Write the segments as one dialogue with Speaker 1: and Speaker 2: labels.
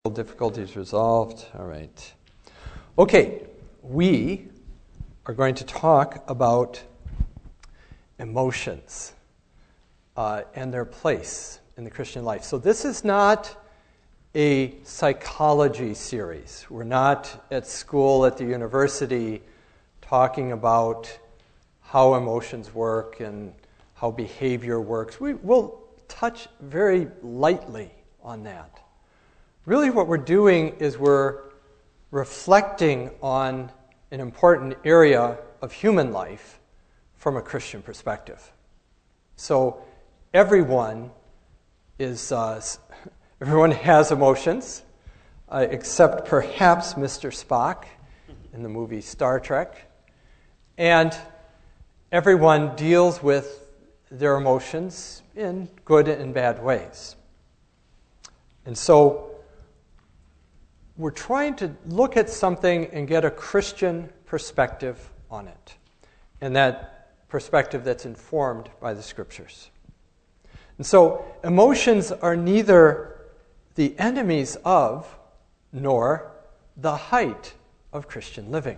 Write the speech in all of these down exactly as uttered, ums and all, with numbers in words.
Speaker 1: Difficulties resolved. All right. Okay, we are going to talk about emotions uh, and their place in the Christian life. So this is not a psychology series. We're not at school, at the university, talking about how emotions work and how behavior works. We will touch very lightly on that. Really what we're doing is we're reflecting on an important area of human life from a Christian perspective. So everyone is, uh, everyone has emotions, uh, except perhaps Mister Spock in the movie Star Trek. And everyone deals with their emotions in good and bad ways. And so we're trying to look at something and get a Christian perspective on it, and that perspective that's informed by the Scriptures. And so emotions are neither the enemies of nor the height of Christian living.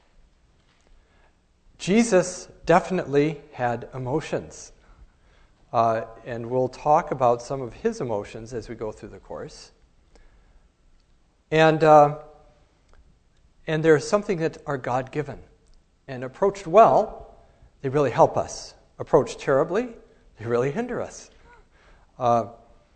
Speaker 1: Jesus definitely had emotions, uh, and we'll talk about some of his emotions as we go through the course. And uh, and they're something that are God-given. And approached well, they really help us. Approached terribly, they really hinder us. Uh,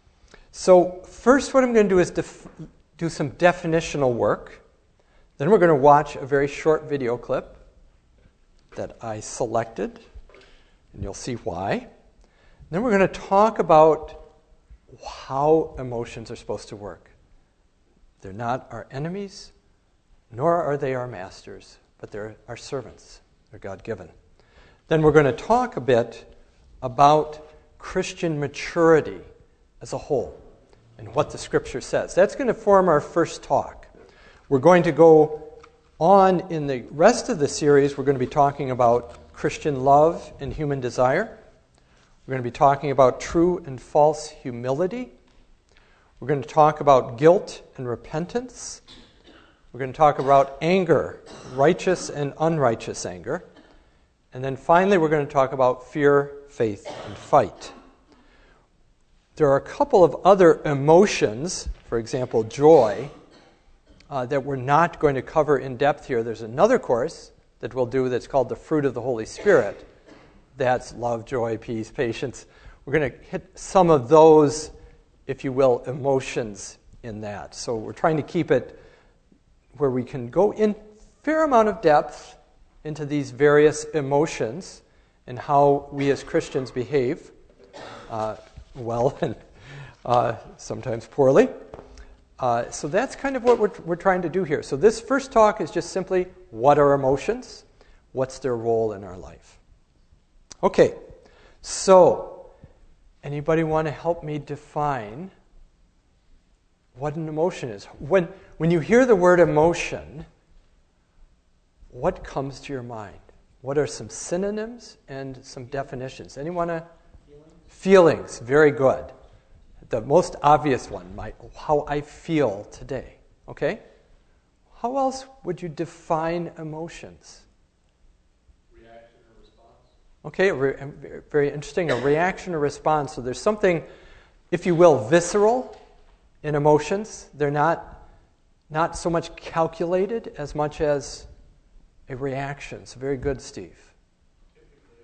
Speaker 1: so first what I'm going to do is def- do some definitional work. Then we're going to watch a very short video clip that I selected, and you'll see why. Then we're going to talk about how emotions are supposed to work. They're not our enemies, nor are they our masters, but they're our servants. They're God-given. Then we're going to talk a bit about Christian maturity as a whole and what the Scripture says. That's going to form our first talk. We're going to go on in the rest of the series. We're going to be talking about Christian love and human desire. We're going to be talking about true and false humility. We're going to talk about guilt and repentance. We're going to talk about anger, righteous and unrighteous anger. And then finally, we're going to talk about fear, faith, and fight. There are a couple of other emotions, for example, joy, uh, that we're not going to cover in depth here. There's another course that we'll do that's called the Fruit of the Holy Spirit. That's love, joy, peace, patience. We're going to hit some of those, if you will, emotions in that. So we're trying to keep it where we can go in fair amount of depth into these various emotions and how we as Christians behave uh, well and uh, sometimes poorly. Uh, so that's kind of what we're, we're trying to do here. So this first talk is just simply, what are emotions? What's their role in our life? Okay, so anybody want to help me define what an emotion is? When when you hear the word emotion, what comes to your mind? What are some synonyms and some definitions? Anyone? Want to? Feelings. Feelings. Very good. The most obvious one, my, how I feel today. Okay? How else would you define emotions?
Speaker 2: Reaction or response.
Speaker 1: Okay, re- very interesting. A reaction or response. So there's something, if you will, visceral in emotions. They're not not so much calculated as much as a reaction. So very good, Steve.
Speaker 2: Typically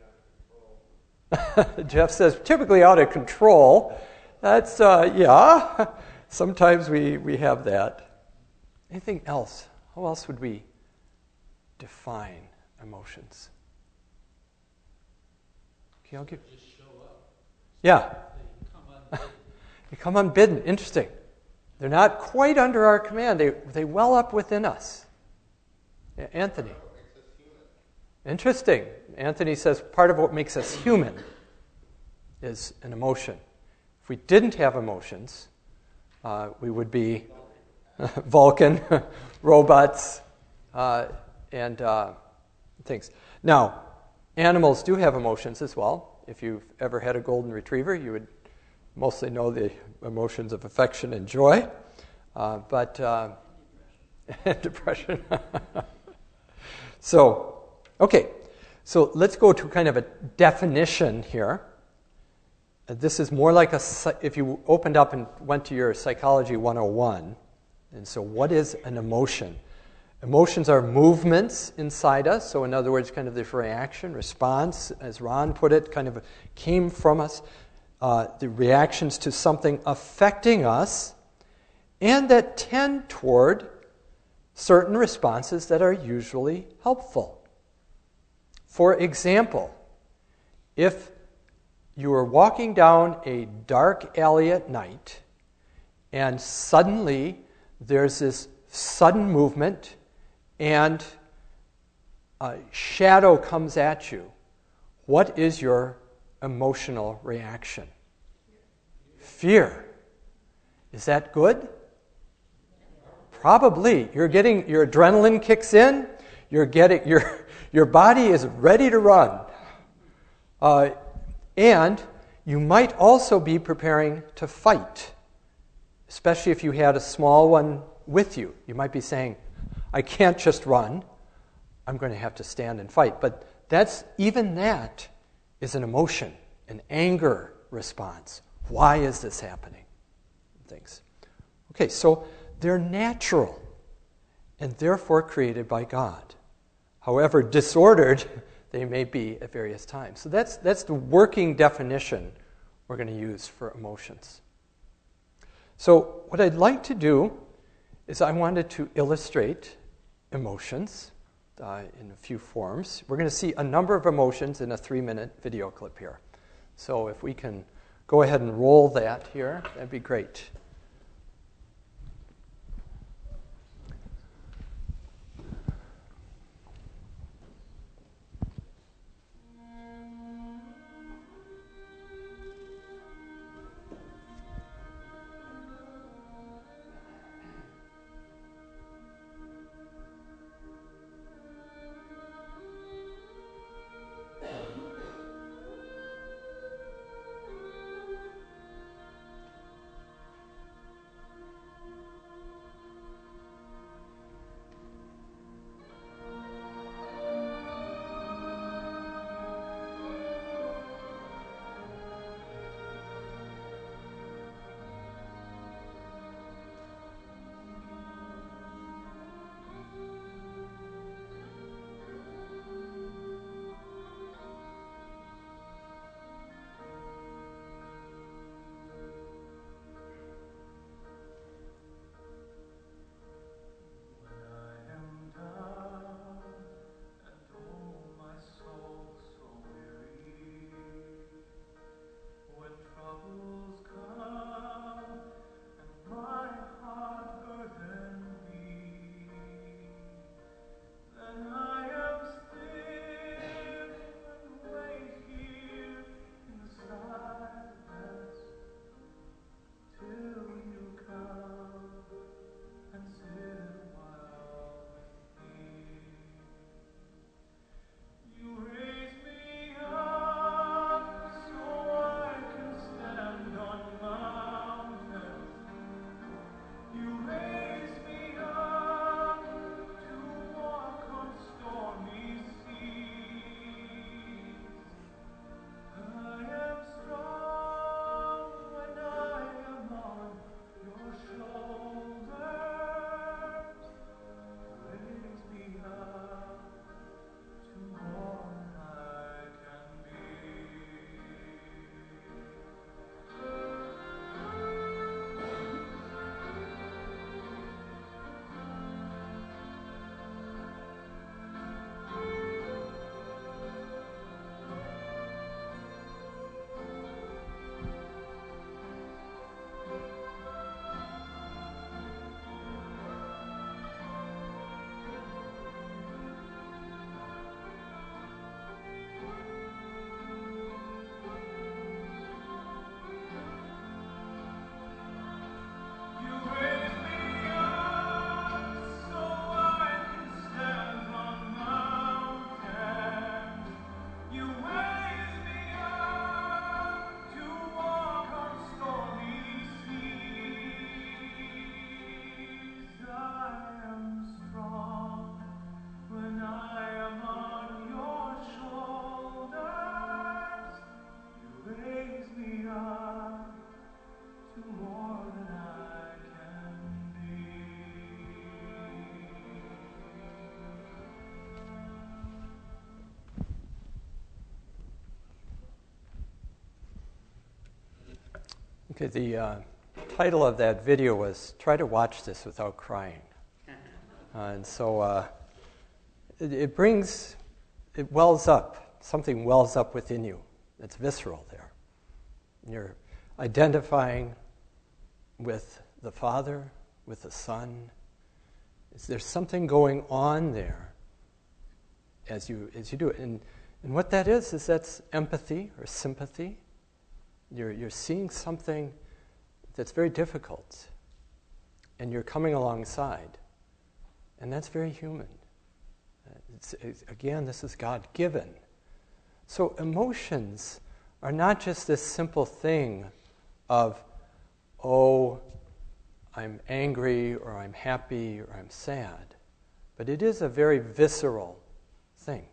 Speaker 2: out of control.
Speaker 1: Jeff says, typically out of control. That's, uh, yeah. Sometimes we, we have that. Anything else? How else would we define emotions? Okay, I'll give.
Speaker 2: Just show up.
Speaker 1: Yeah.
Speaker 2: They come unbidden.
Speaker 1: They come unbidden. Interesting. They're not quite under our command. They they well up within us. Yeah, Anthony. Interesting. Anthony says part of what makes us human is an emotion. If we didn't have emotions, uh, we would be Vulcan, robots, uh, and uh, things. Now, animals do have emotions as well. If you've ever had a golden retriever, you would mostly know the emotions of affection and joy. Uh, but uh, depression. So, okay. So let's go to kind of a definition here. Uh, This is more like a, psy- if you opened up and went to your Psychology one oh one, and so what is an emotion? Emotions are movements inside us, so in other words, kind of this reaction, response, as Ron put it, kind of came from us, uh, the reactions to something affecting us, and that tend toward certain responses that are usually helpful. For example, if you are walking down a dark alley at night, and suddenly there's this sudden movement, and a shadow comes at you, what is your emotional reaction? Fear. Is that good? Probably. You're getting, your adrenaline kicks in, you're getting, your, your body is ready to run. Uh, and you might also be preparing to fight, especially if you had a small one with you. You might be saying, I can't just run. I'm going to have to stand and fight. But that's, even that is an emotion, an anger response. Why is this happening? Things. Okay, so they're natural and therefore created by God. However disordered they may be at various times. So that's that's the working definition we're going to use for emotions. So what I'd like to do is I wanted to illustrate emotions uh, in a few forms. We're going to see a number of emotions in a three-minute video clip here. So if we can go ahead and roll that here, that'd be great. Okay, the uh, title of that video was Try to Watch This Without Crying. Uh, and so uh, it, it brings, it wells up, something wells up within you that's visceral there. You're identifying with the Father, with the Son. Is there something going on there as you as you do it? And, and what that is, is that's empathy or sympathy. You're, you're seeing something that's very difficult, and you're coming alongside. And that's very human. It's, it's, again, this is God-given. So emotions are not just this simple thing of, oh, I'm angry, or I'm happy, or I'm sad. But it is a very visceral thing.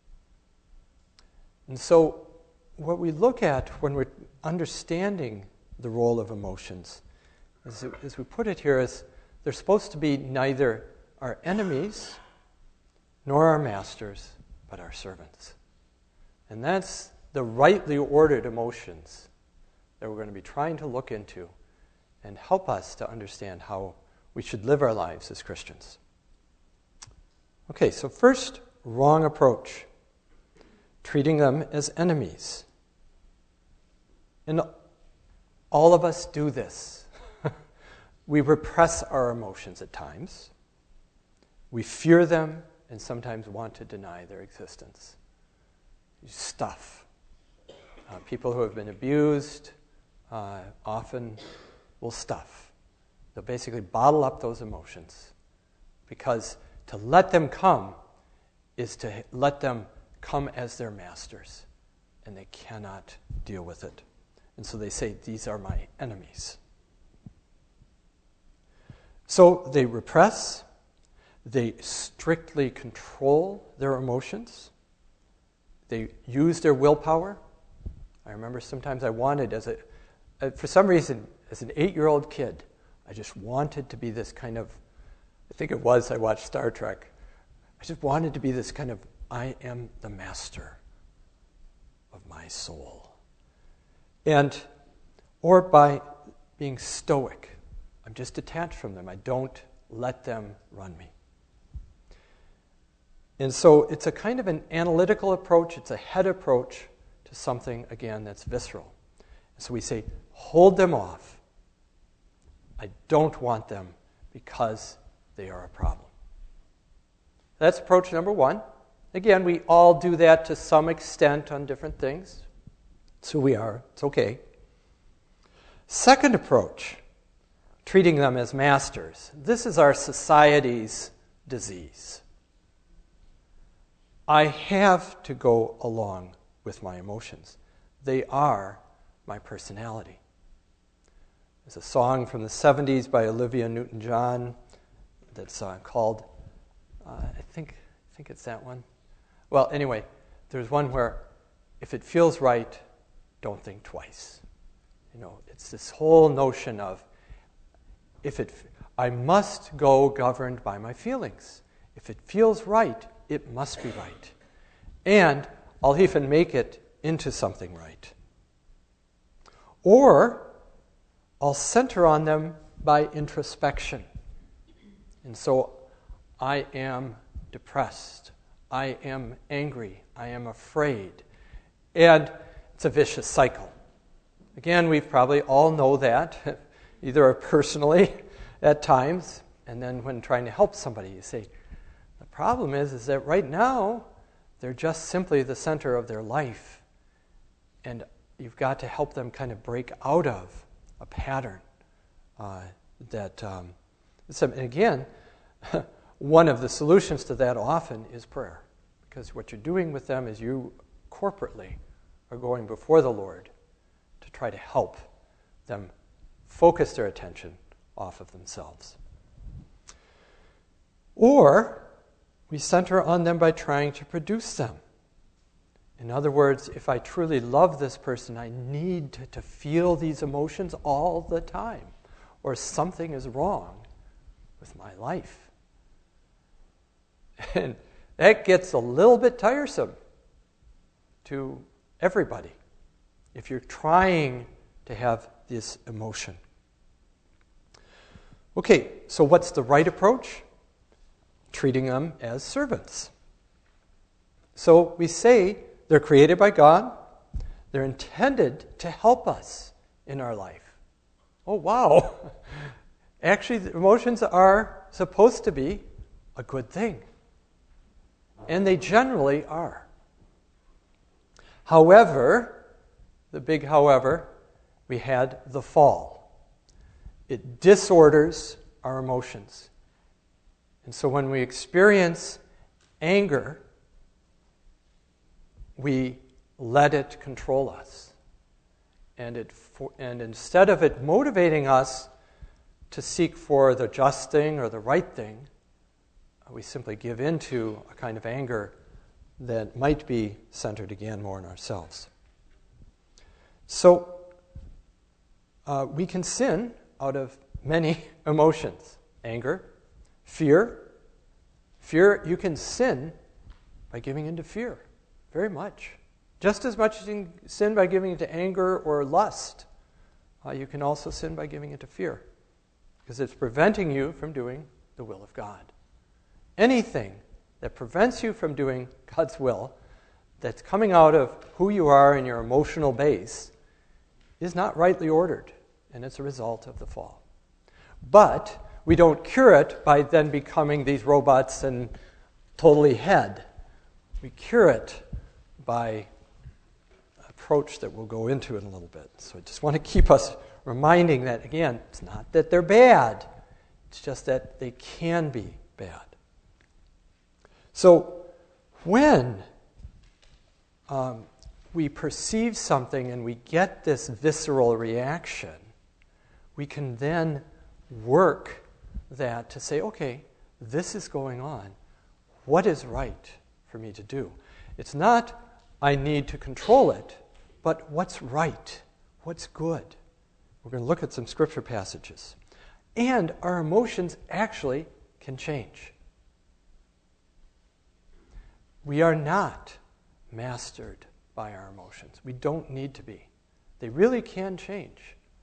Speaker 1: And so what we look at when we're understanding the role of emotions, as, as we put it here, is they're supposed to be neither our enemies nor our masters, but our servants. And that's the rightly ordered emotions that we're going to be trying to look into and help us to understand how we should live our lives as Christians. Okay, so first, wrong approach. Treating them as enemies. And all of us do this. We repress our emotions at times. We fear them and sometimes want to deny their existence. You stuff. Uh, people who have been abused uh, often will stuff. They'll basically bottle up those emotions, because to let them come is to let them come as their masters, and they cannot deal with it. And so they say, these are my enemies. So they repress, they strictly control their emotions, they use their willpower. I remember sometimes I wanted, as a, uh, for some reason, as an eight-year-old kid, I just wanted to be this kind of, I think it was, I watched Star Trek, I just wanted to be this kind of, I am the master of my soul. And, or by being stoic. I'm just detached from them. I don't let them run me. And so it's a kind of an analytical approach. It's a head approach to something, again, that's visceral. So we say, hold them off. I don't want them because they are a problem. That's approach number one. Again, we all do that to some extent on different things. So we are. It's okay. Second approach, treating them as masters. This is our society's disease. I have to go along with my emotions. They are my personality. There's a song from the seventies by Olivia Newton-John that's uh, called, uh, I think, I think it's that one. Well, anyway, there's one where if it feels right, don't think twice. You know, it's this whole notion of if it, I must go governed by my feelings. If it feels right, it must be right. And I'll even make it into something right. Or I'll center on them by introspection. And so I am depressed. I am angry. I am afraid. And it's a vicious cycle. Again, we probably all know that, either personally at times, and then when trying to help somebody, you say, the problem is, is that right now, they're just simply the center of their life. And you've got to help them kind of break out of a pattern uh, that, um, and again, one of the solutions to that often is prayer. Because what you're doing with them is you corporately are going before the Lord to try to help them focus their attention off of themselves. Or we center on them by trying to produce them. In other words, if I truly love this person, I need to, to feel these emotions all the time, or something is wrong with my life. And that gets a little bit tiresome to everybody. If you're trying to have this emotion. Okay, so what's the right approach? Treating them as servants. So we say they're created by God. They're intended to help us in our life. Oh, wow. Actually, the emotions are supposed to be a good thing. And they generally are. However, the big however, we had the fall. It disorders our emotions. And so when we experience anger, we let it control us. And it and instead of it motivating us to seek for the just thing or the right thing, we simply give into a kind of anger that might be centered again more in ourselves. So uh, we can sin out of many emotions. Anger, fear. Fear, you can sin by giving into fear, very much. Just as much as you can sin by giving into anger or lust, uh, you can also sin by giving into fear, because it's preventing you from doing the will of God. Anything that prevents you from doing God's will, that's coming out of who you are in your emotional base, is not rightly ordered, and it's a result of the fall. But we don't cure it by then becoming these robots and totally head. We cure it by an approach that we'll go into in a little bit. So I just want to keep us reminding that, again, it's not that they're bad. It's just that they can be bad. So when um, we perceive something and we get this visceral reaction, we can then work that to say, okay, this is going on. What is right for me to do? It's not I need to control it, but what's right? What's good? We're going to look at some scripture passages. And our emotions actually can change. We are not mastered by our emotions. We don't need to be. They really can change.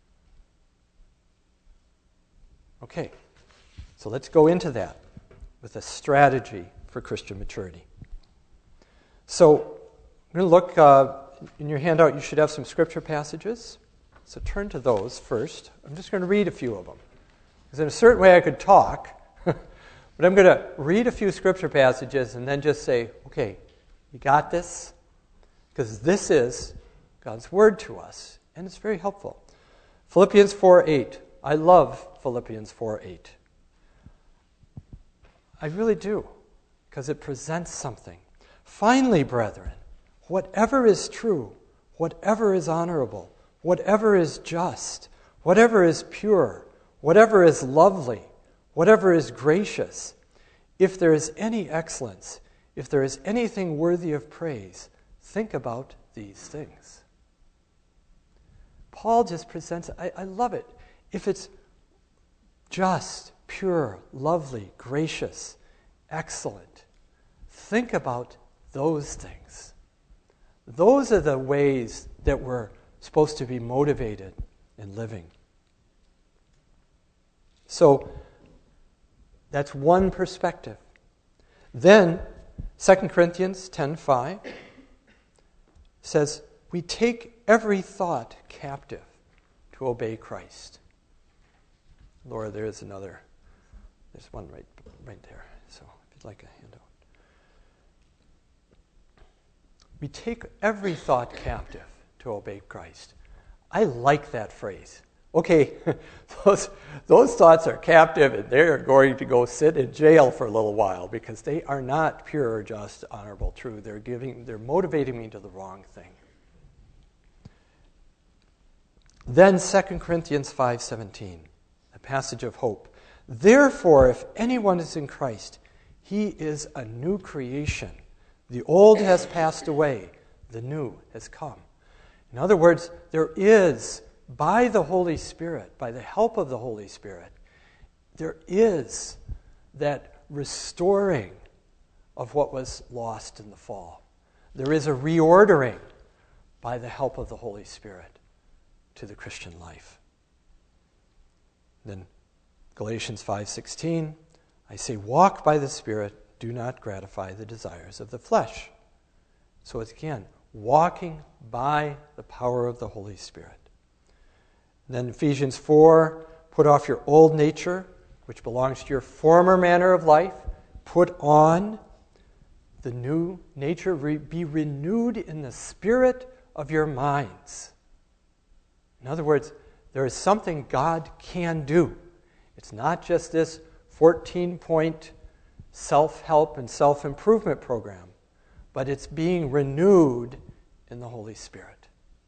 Speaker 1: Okay, so let's go into that with a strategy for Christian maturity. So I'm going to look, uh, in your handout you should have some scripture passages. So turn to those first. I'm just going to read a few of them. Because in a certain way I could talk, but I'm going to read a few scripture passages and then just say, okay, you got this? Because this is God's word to us, and it's very helpful. Philippians four eight. I love Philippians four eight. I really do, because it presents something. Finally, brethren, whatever is true, whatever is honorable, whatever is just, whatever is pure, whatever is lovely, whatever is gracious, if there is any excellence, if there is anything worthy of praise, think about these things. Paul just presents, I, I love it. If it's just, pure, lovely, gracious, excellent, think about those things. Those are the ways that we're supposed to be motivated in living. So, that's one perspective. Then, Second Corinthians ten five says, we take every thought captive to obey Christ. Laura, there is another. There's one right, right there. So, if you'd like a handout. We take every thought captive to obey Christ. I like that phrase. Okay, those, those thoughts are captive and they're going to go sit in jail for a little while because they are not pure, just, honorable, true. They're giving, they're motivating me to the wrong thing. Then Second Corinthians five seventeen, a passage of hope. Therefore, if anyone is in Christ, he is a new creation. The old has passed away, the new has come. In other words, there is, by the Holy Spirit, by the help of the Holy Spirit, there is that restoring of what was lost in the fall. There is a reordering by the help of the Holy Spirit to the Christian life. Then Galatians five sixteen, I say, walk by the Spirit, do not gratify the desires of the flesh. So it's again, walking by the power of the Holy Spirit. And then Ephesians four, put off your old nature, which belongs to your former manner of life. Put on the new nature, re- be renewed in the spirit of your minds. In other words, there is something God can do. It's not just this fourteen-point self-help and self-improvement program, but it's being renewed in the Holy Spirit.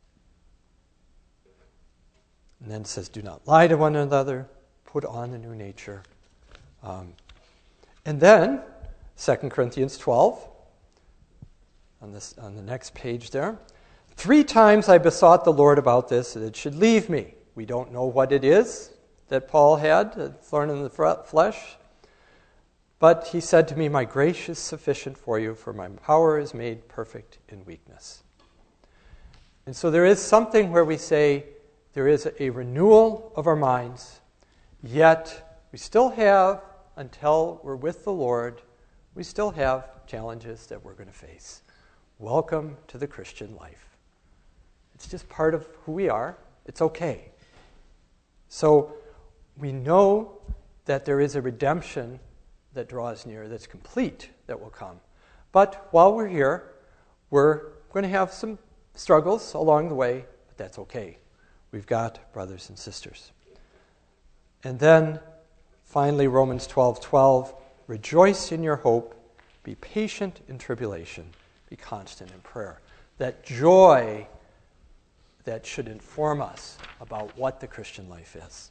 Speaker 1: And then it says, do not lie to one another, put on the new nature. Um, and then, Second Corinthians twelve, on, this, on the next page there, three times I besought the Lord about this, that it should leave me. We don't know what it is that Paul had, a thorn in the flesh. But he said to me, my grace is sufficient for you, for my power is made perfect in weakness. And so there is something where we say there is a renewal of our minds, yet we still have, until we're with the Lord, we still have challenges that we're going to face. Welcome to the Christian life. It's just part of who we are. It's okay. So we know that there is a redemption that draws near, that's complete, that will come. But while we're here, we're going to have some struggles along the way, but that's okay. We've got brothers and sisters. And then, finally, Romans twelve twelve, rejoice in your hope, be patient in tribulation, be constant in prayer. That joy that should inform us about what the Christian life is.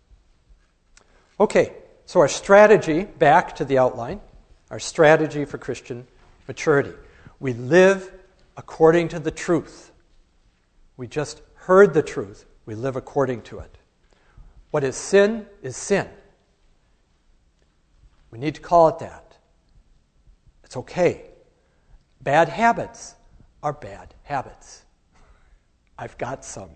Speaker 1: Okay, so our strategy, back to the outline, our strategy for Christian maturity. We live according to the truth. We just heard the truth. We live according to it. What is sin is sin. We need to call it that. It's okay. Bad habits are bad habits. I've got some.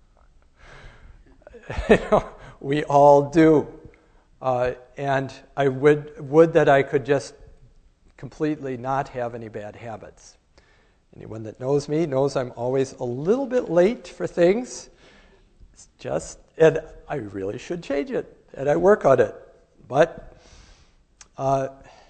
Speaker 1: We all do. Uh, and I would would that I could just completely not have any bad habits. Anyone that knows me knows I'm always a little bit late for things. It's just, and I really should change it, and I work on it. But uh,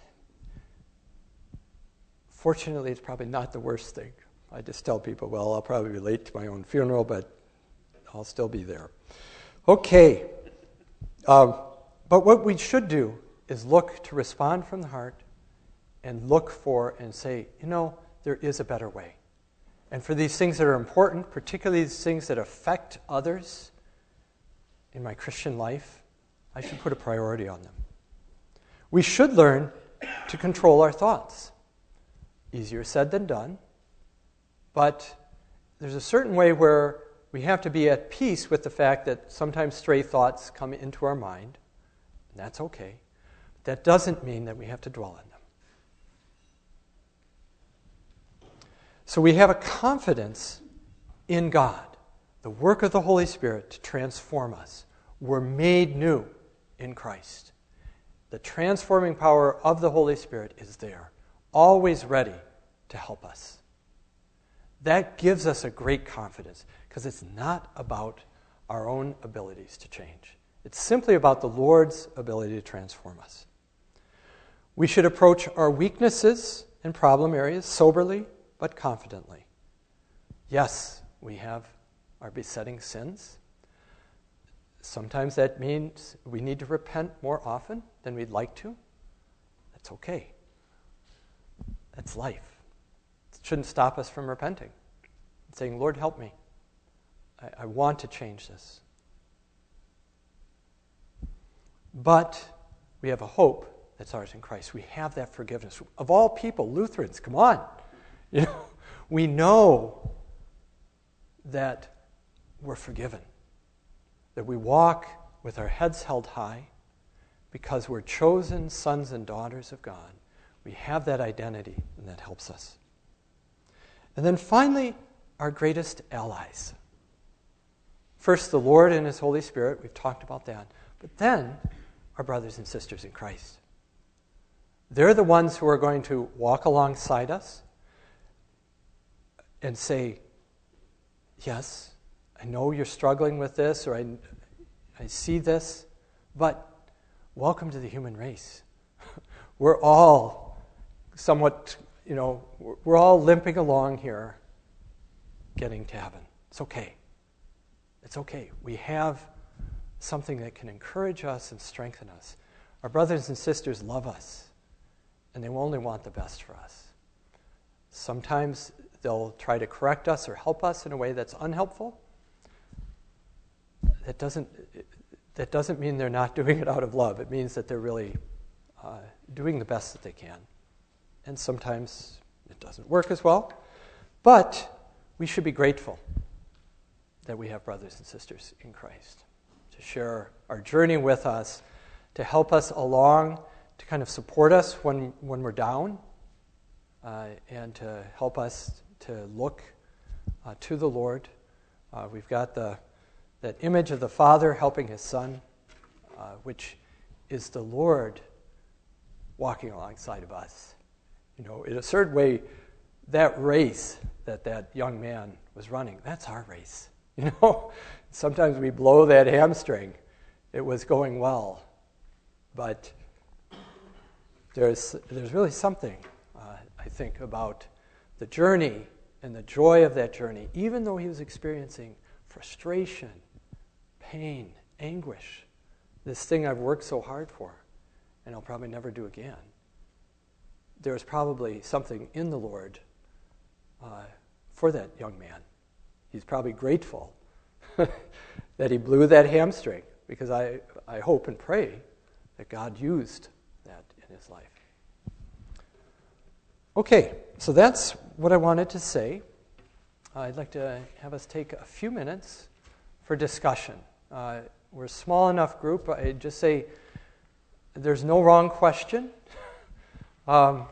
Speaker 1: fortunately, it's probably not the worst thing. I just tell people, well, I'll probably be late to my own funeral, but I'll still be there. Okay. Um, but what we should do is look to respond from the heart and look for and say, you know, there is a better way. And for these things that are important, particularly these things that affect others in my Christian life, I should put a priority on them. We should learn to control our thoughts. Easier said than done. But there's a certain way where we have to be at peace with the fact that sometimes stray thoughts come into our mind, and that's okay. But that doesn't mean that we have to dwell on them. So we have a confidence in God, the work of the Holy Spirit to transform us. We're made new in Christ. The transforming power of the Holy Spirit is there, always ready to help us. That gives us a great confidence because it's not about our own abilities to change. It's simply about the Lord's ability to transform us. We should approach our weaknesses and problem areas soberly but confidently. Yes, we have our besetting sins. Sometimes that means we need to repent more often than we'd like to. That's okay. That's life. It shouldn't stop us from repenting and saying, Lord, help me. I, I want to change this. But we have a hope that's ours in Christ. We have that forgiveness. Of all people, Lutherans, come on. You know, we know that we're forgiven, that we walk with our heads held high because we're chosen sons and daughters of God. We have that identity, and that helps us. And then finally, our greatest allies. First, the Lord and His Holy Spirit. We've talked about that. But then, our brothers and sisters in Christ. They're the ones who are going to walk alongside us and say, yes, I know you're struggling with this, or I, I see this, but welcome to the human race. We're all somewhat, you know, we're all limping along here, getting to heaven. It's okay. It's okay. We have something that can encourage us and strengthen us. Our brothers and sisters love us, and they only want the best for us. Sometimes they'll try to correct us or help us in a way that's unhelpful. That doesn't, that doesn't mean they're not doing it out of love. It means that they're really uh, doing the best that they can. And sometimes it doesn't work as well. But we should be grateful that we have brothers and sisters in Christ to share our journey with us, to help us along, to kind of support us when, when we're down, uh, and to help us to look uh, to the Lord. Uh, we've got the that image of the Father helping His Son, uh, which is the Lord walking alongside of us. You know, in a certain way, that race that that young man was running, that's our race. You know, sometimes we blow that hamstring. It was going well, but there's there's really something, uh, I think, about the journey and the joy of that journey, even though he was experiencing frustration, pain, anguish, this thing I've worked so hard for, and I'll probably never do again. There's probably something in the Lord uh, for that young man. He's probably grateful that he blew that hamstring, because I, I hope and pray that God used that in his life. Okay, so that's what I wanted to say. Uh, I'd like to have us take a few minutes for discussion. Uh, we're a small enough group. I just say there's no wrong question. um,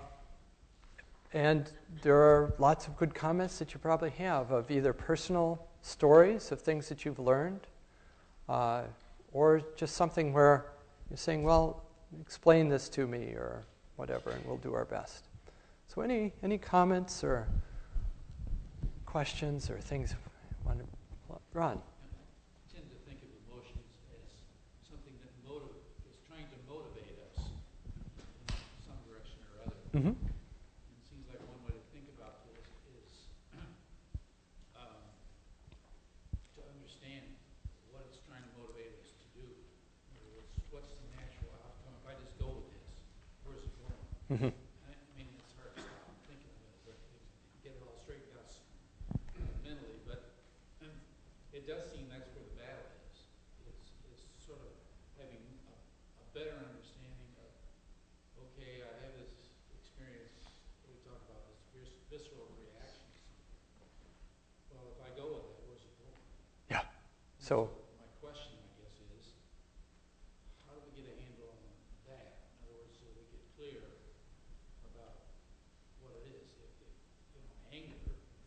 Speaker 1: and there are lots of good comments that you probably have of either personal stories of things that you've learned, uh, or just something where you're saying, well, explain this to me or whatever, and we'll do our best. So any any comments or questions or things you want to, Ron?
Speaker 2: I tend to think of emotions as something that motiv- is trying to motivate us in some direction or other.
Speaker 1: Mm-hmm.
Speaker 2: It seems like one way to think about this is um, to understand what it's trying to motivate us to do. In other words, what's the natural outcome? If I just go with this, where's it going?
Speaker 1: Mm-hmm.
Speaker 2: I I mean, it's hard to stop thinking of it, but get it all straightened out s- mentally. But um, it does seem that's where the battle is. It's, it's sort of having a, a better understanding of, okay, I have this experience, we talk about this vis- visceral reaction to something. Well, if I go with it, where's it going?
Speaker 1: Yeah.
Speaker 2: And
Speaker 1: So,
Speaker 2: my question, I guess, is how do we get a handle on that? In other words, so we get clear about what it is. If, if, you know, anger,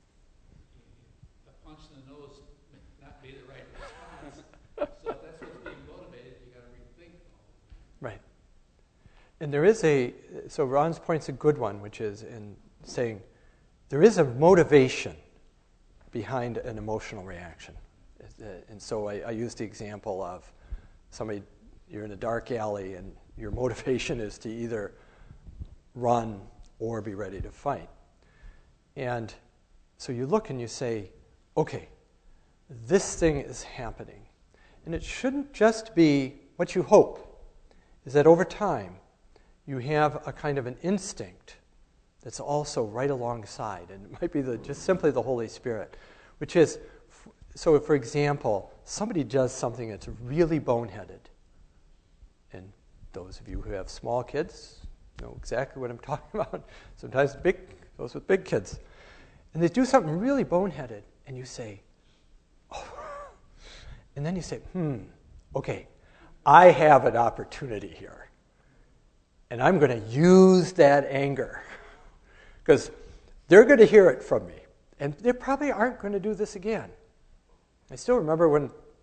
Speaker 2: y- a punch in the nose may not be the right response. So if that's what's being motivated, you got to rethink all of that.
Speaker 1: right. And there is a, so Ron's point's a good one, which is in saying there is a motivation behind an emotional reaction. Uh, And so I, I used the example of somebody, you're in a dark alley and your motivation is to either run or be ready to fight. And so you look and you say, okay, this thing is happening. And it shouldn't just be what you hope, is that over time you have a kind of an instinct that's also right alongside. And it might be the, just simply the Holy Spirit, which is, so if, for example, somebody does something that's really boneheaded, and those of you who have small kids know exactly what I'm talking about, sometimes big, those with big kids, and they do something really boneheaded, and you say, oh, and then you say, hmm, okay, I have an opportunity here, and I'm going to use that anger, because they're going to hear it from me, and they probably aren't going to do this again. I still remember when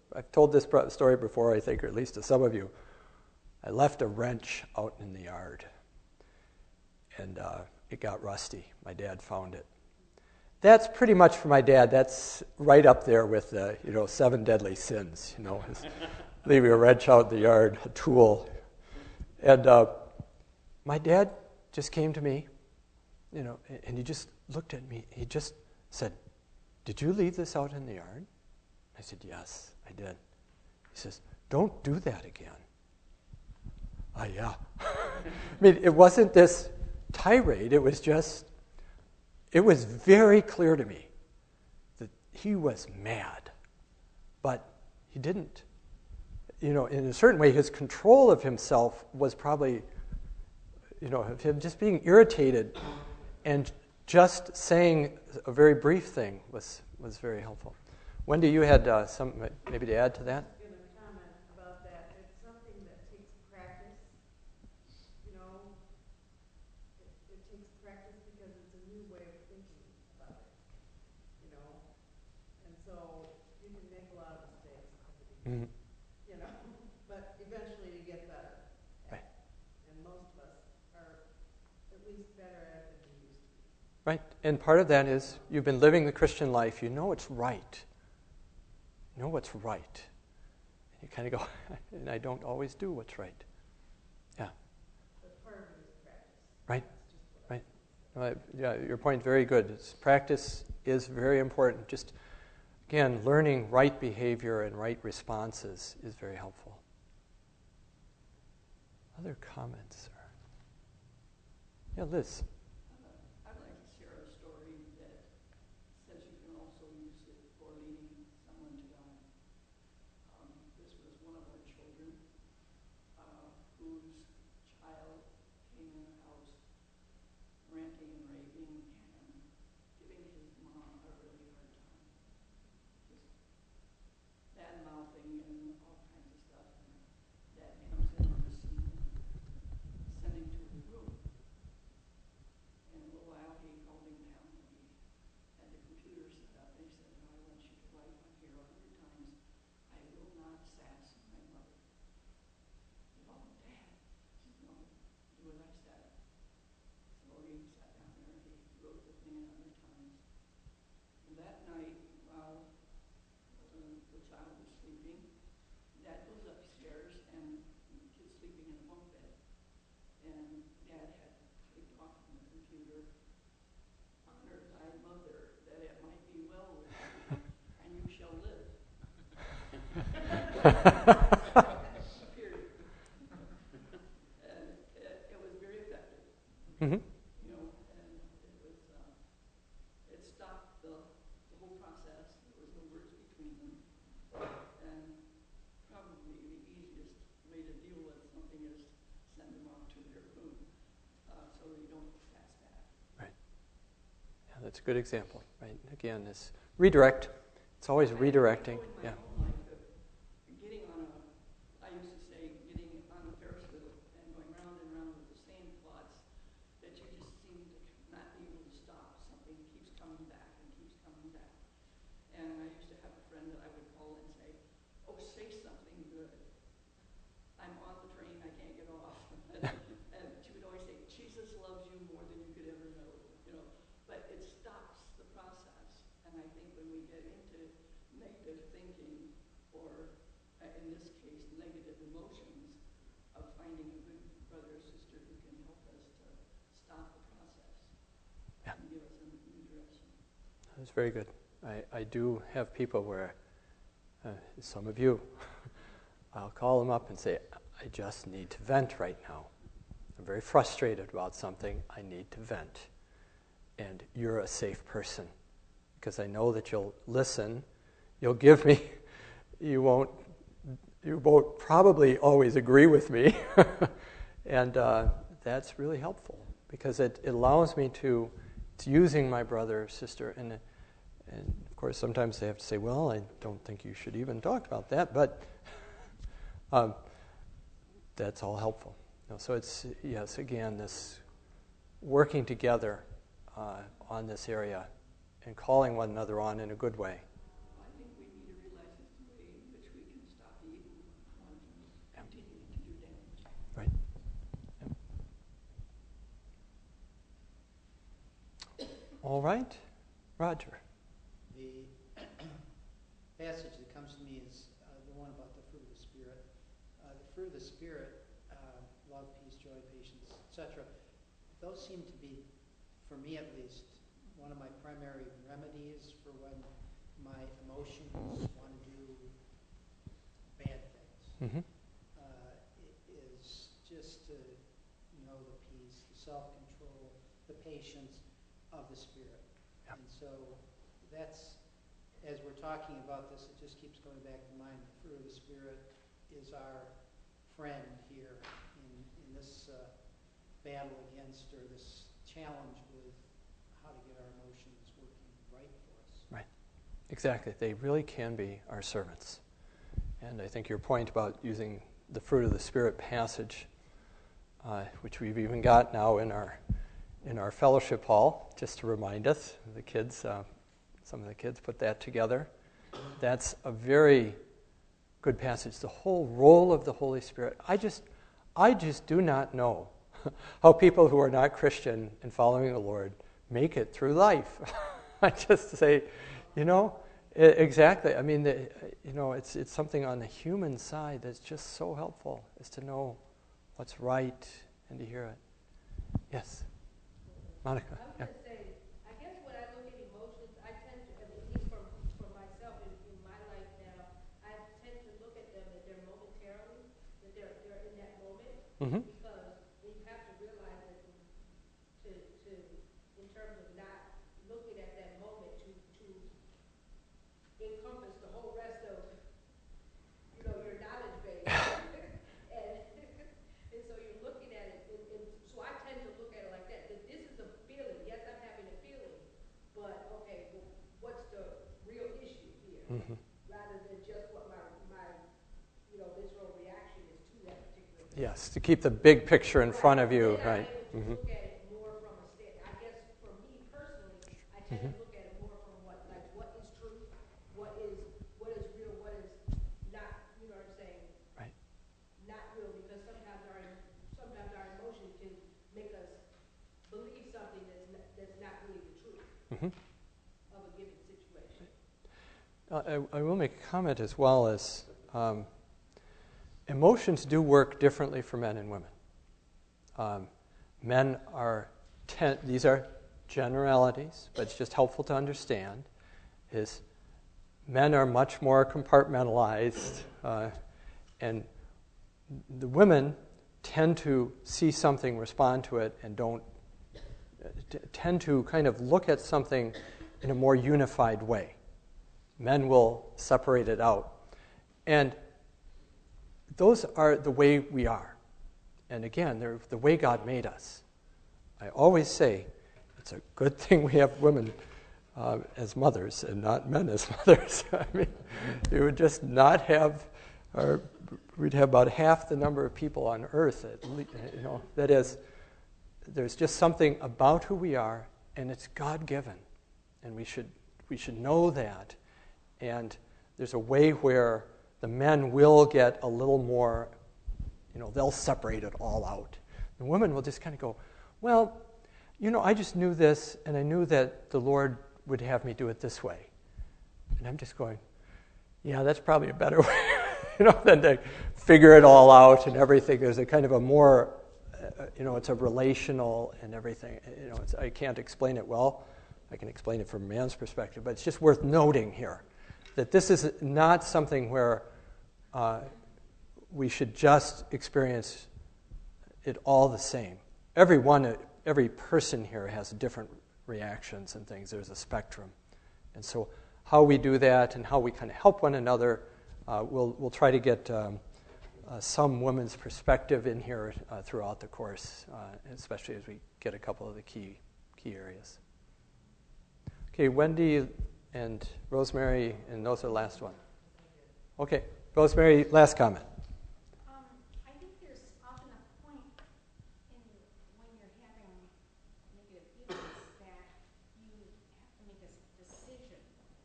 Speaker 1: I've told this story before, I think, or at least to some of you. I left a wrench out in the yard, and uh, it got rusty. My dad found it. That's pretty much for my dad. That's right up there with the, you know, seven deadly sins. You know, leaving a wrench out in the yard, a tool, and uh, my dad just came to me, you know, and he just looked at me. He just said, "Did you leave this out in the yard?" I said, "Yes, I did." He says, "Don't do that again." Ah, yeah. I mean, it wasn't this tirade. It was just, it was very clear to me that he was mad, but he didn't. You know, in a certain way, his control of himself was probably, you know, of him just being irritated, and just saying a very brief thing was, was very helpful. Wendy, you had uh, some maybe to add to that?
Speaker 3: I was going to comment about that. It's something that takes practice. You know, it, it takes practice because it's a new way of thinking about it. You know, and so you can make a lot of mistakes at the beginning. Mm-hmm. You know, but eventually you get better.
Speaker 1: Right.
Speaker 3: And most of us are at least better at it than we used to be.
Speaker 1: Right, and part of that is you've been living the Christian life. You know it's right. You know what's right. And you kind of go, and I don't always do what's right. Yeah.
Speaker 3: But part of it is practice.
Speaker 1: Right, right. Uh, yeah, your point very good. It's, practice is very important. Just, again, learning right behavior and right responses is very helpful. Other comments? Or... Yeah, Liz. Mm-hmm.
Speaker 4: You know, and it was, uh, it stopped the, the whole process. There was no words between them. And probably the easiest way to deal with something is send them off to their room, uh, so they don't pass back.
Speaker 1: Right. Yeah, that's a good example, right? Again, this redirect, it's always redirecting. Yeah. That's very good. I, I do have people where, uh, some of you, I'll call them up and say, I just need to vent right now. I'm very frustrated about something. I need to vent. And you're a safe person because I know that you'll listen. You'll give me, you won't, you won't probably always agree with me. and uh, that's really helpful because it, it allows me to, it's using my brother or sister. And, and of course, sometimes they have to say, well, I don't think you should even talk about that. But um, that's all helpful. You know, so it's, yes, again, this working together uh, on this area and calling one another on in a good way.
Speaker 4: I think we need to realize it's the way in which we
Speaker 1: All right. Roger.
Speaker 5: The passage that comes to me is uh, the one about the fruit of the Spirit. Uh, the fruit of the Spirit, uh, love, peace, joy, patience, et cetera, those seem to be, for me at least, one of my primary remedies for when my emotions want to do bad things.
Speaker 1: Mm-hmm.
Speaker 5: Uh, it is just to know the peace, the self-control, the patience of the Spirit.
Speaker 1: Yep.
Speaker 5: And so that's, as we're talking about this, it just keeps going back to mind. The fruit of the Spirit is our friend here in, in this uh, battle against, or this challenge with how to get our emotions working right for us.
Speaker 1: Right. Exactly. They really can be our servants. And I think your point about using the fruit of the Spirit passage, uh, which we've even got now in our in our fellowship hall, just to remind us, the kids, uh, some of the kids put that together. That's a very good passage. The whole role of the Holy Spirit. I just, I just do not know how people who are not Christian and following the Lord make it through life. I just say, you know, it, exactly. I mean, the, you know, it's it's something on the human side that's just so helpful, is to know what's right and to hear it. Yes, Monica.
Speaker 3: I was
Speaker 1: Yeah.
Speaker 3: going to say, I guess when I look at emotions, I tend to, at least for, for myself in, in my life now, I tend to look at them that they're momentarily, that they're they're in that moment,
Speaker 1: Mm-hmm.
Speaker 3: because you have to realize that to to in terms of not looking at that moment to to encompass the whole rest of, you know, your knowledge base, and and so you're looking at it, and, and so I tend to look at it like that. That this is a feeling. Yes, I'm having a feeling, but okay, well, what's the real issue here?
Speaker 1: Mm-hmm.
Speaker 3: Rather than just what my my you know visceral reaction is to that particular thing.
Speaker 1: Yes, to keep the big picture in front of you,
Speaker 3: Then
Speaker 1: right?
Speaker 3: I'm able to
Speaker 1: Mm-hmm.
Speaker 3: look at it more from a stand. I guess for me personally, I tend
Speaker 1: Mhm.
Speaker 3: to look at it more from what, like, what is truth, what is what is real, what is not. You know what I'm saying?
Speaker 1: Right.
Speaker 3: Not real, because sometimes our sometimes our emotion can make us believe something that's not, that's not really the truth
Speaker 1: Mm-hmm.
Speaker 3: of a given situation.
Speaker 1: Uh, I, I will make a comment as well as um, emotions do work differently for men and women. Um, men are, ten, these are generalities, but it's just helpful to understand, is men are much more compartmentalized, uh, and the women tend to see something, respond to it, and don't, uh, t- tend to kind of look at something in a more unified way. Men will separate it out. And those are the way we are. And again, they're the way God made us. I always say it's a good thing we have women uh, as mothers and not men as mothers. I mean, you would just not have, or we'd have about half the number of people on earth, at least, you know, that is, there's just something about who we are, and it's God-given. And we should we should know that. And there's a way where the men will get a little more, you know, they'll separate it all out. The women will just kind of go, well, you know, I just knew this, and I knew that the Lord would have me do it this way. And I'm just going, yeah, that's probably a better way, you know, than to figure it all out and everything. There's a kind of a more, uh, you know, it's a relational and everything. You know, it's, I can't explain it well. I can explain it from a man's perspective, but it's just worth noting here that this is not something where uh, we should just experience it all the same. Every one, every person here has different reactions and things. There's a spectrum. And so how we do that and how we kind of help one another, uh, we'll, we'll try to get um, uh, some women's perspective in here uh, throughout the course, uh, especially as we get a couple of the key key areas. Okay, Wendy and Rosemary, and those are the last one. Okay, Rosemary, last comment.
Speaker 6: Um, I think there's often a point in when you're having negative feelings that you have to make a decision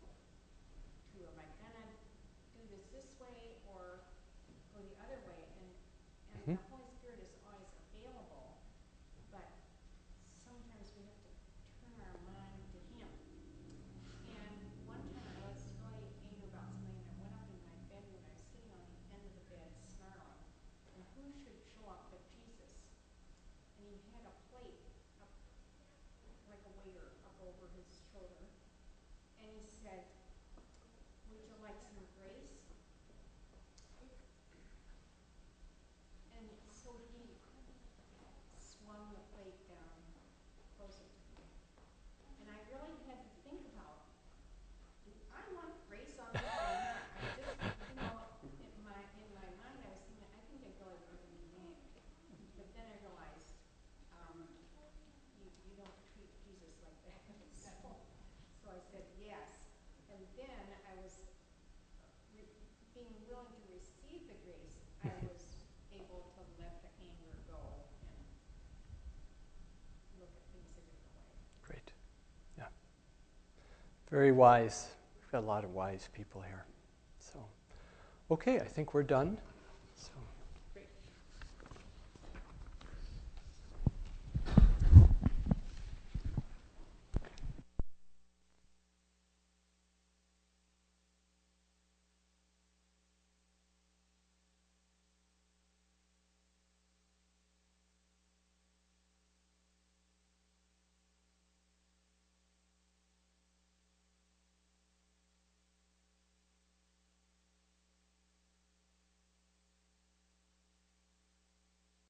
Speaker 6: to, am I gonna do this this way or go the other way? And and
Speaker 1: Mm-hmm.
Speaker 6: the Holy Spirit is always available, but sometimes we have to turn our mind and over his shoulder, and he said, "Would you like some grace?" And so he swung the plate down closer to me. And I really had to think about, do I want grace on this or not? I just, you know, in my, in my mind I was thinking, I think I really really need it. But then I realized, um, you, you don't treat Jesus like that. so, so I said yes. And then I was re- being willing to receive the grace. I was able to let the anger go and look at things a different way.
Speaker 1: Great. Yeah. Very wise. We've got a lot of wise people here. So, okay, I think we're done.